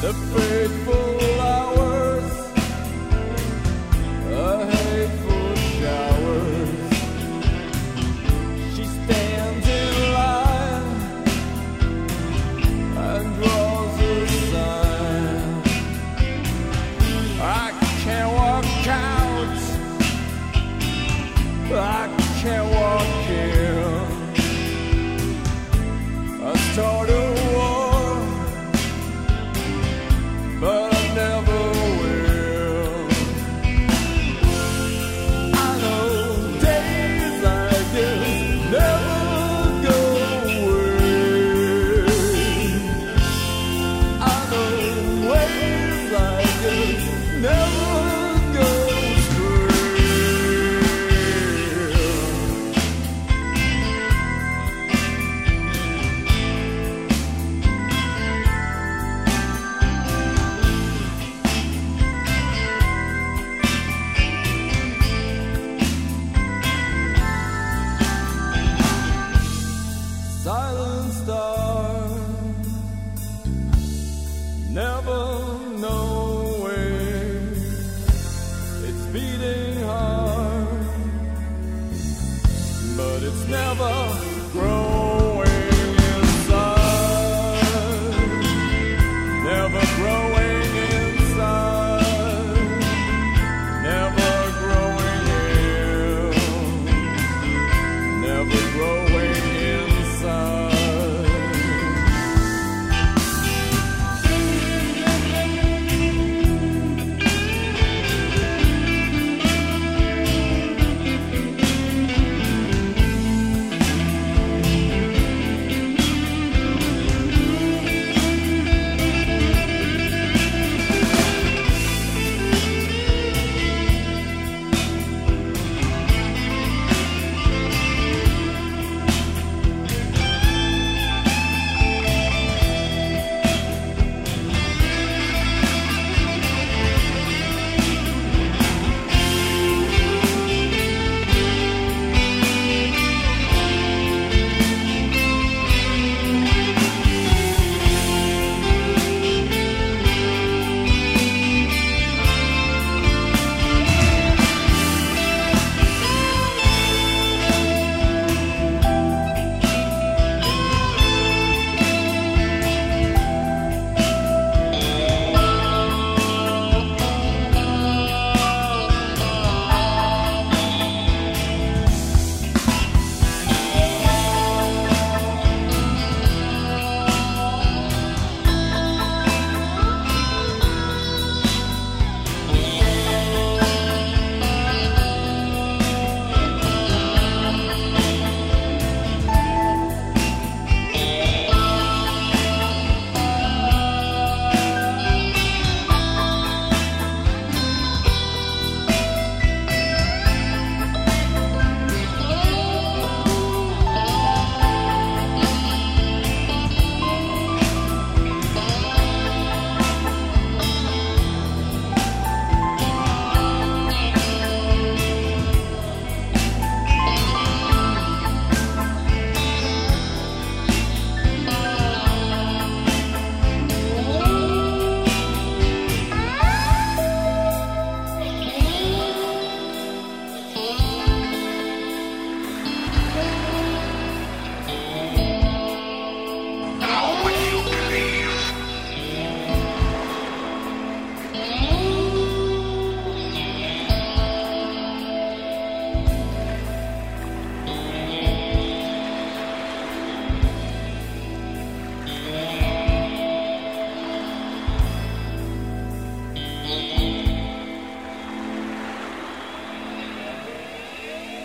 the fateful hours, the hateful showers. She stands in line and draws a sign. I can't walk out, I can't walk in. I start a war, but I never will. I know days like this never go away. I know ways like this never go astray. Silent star, never knowing it's beating hard, but it's never growing inside, never growing inside, never growing in, never growing inside.